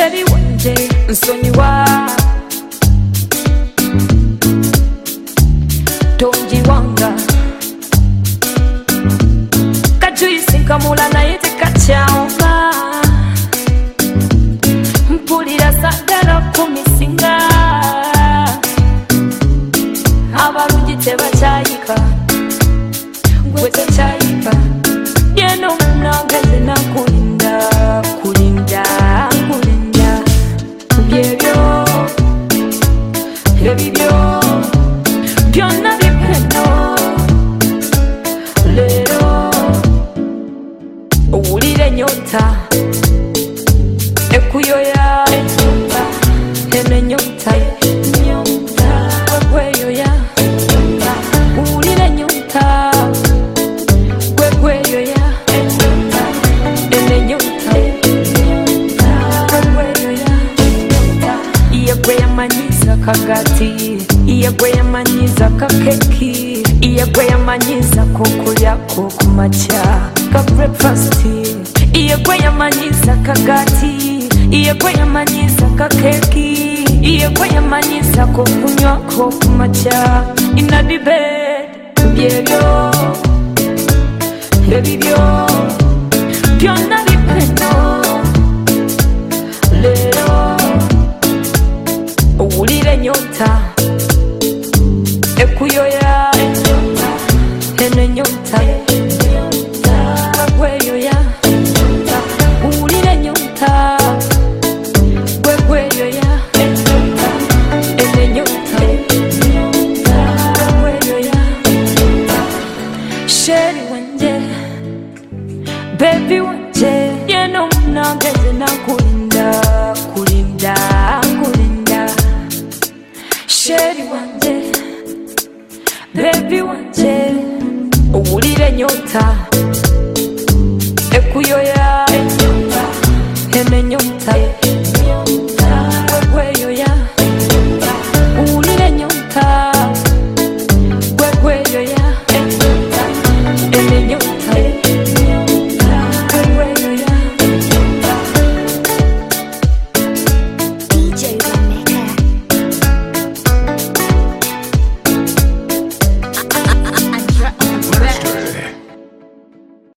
Sheri wanje nsonyiwa Tongi wanga Kajuisi nkamula naye tekakyaoma Mpulira sagala kumisinga Abalungi tebakyayika Gwe tekyayika Yeno munange nze nakulinda Kulinda Byebyo Ebibyo Byonna bipeno Lero Owulira ennyota Ekuyoya ennyota Eno ennyota Gwegweyoya Owulira ennyota Gwegweyoya Eno ennyota Gwegweyoya Iye gwe yamanyiza kagati Iye gwe yamanyiza kakeki Iye gwe yamanyiza kukulyako kumakya ka breakfast Iye gwe yamanyiza kagati Iye gwe yamanyiza kakeki Iye gwe yamanyiza kukunywako kumakya Inna the bed Byebyo Ebibyo Byonna bipeno Lero Owulira ennyota Ekuyoya ennyota Eno ennyota Gwegweyoya Owulira ennyota Gwegweyoya Eno ennyota Gwegweyoya Sheri wanje Baby wanje Yeno munange nze nakulinda Kulinda Sheri wanje Baby wanje Owulira ennyota Ekuyoya ennyota Eno ennyota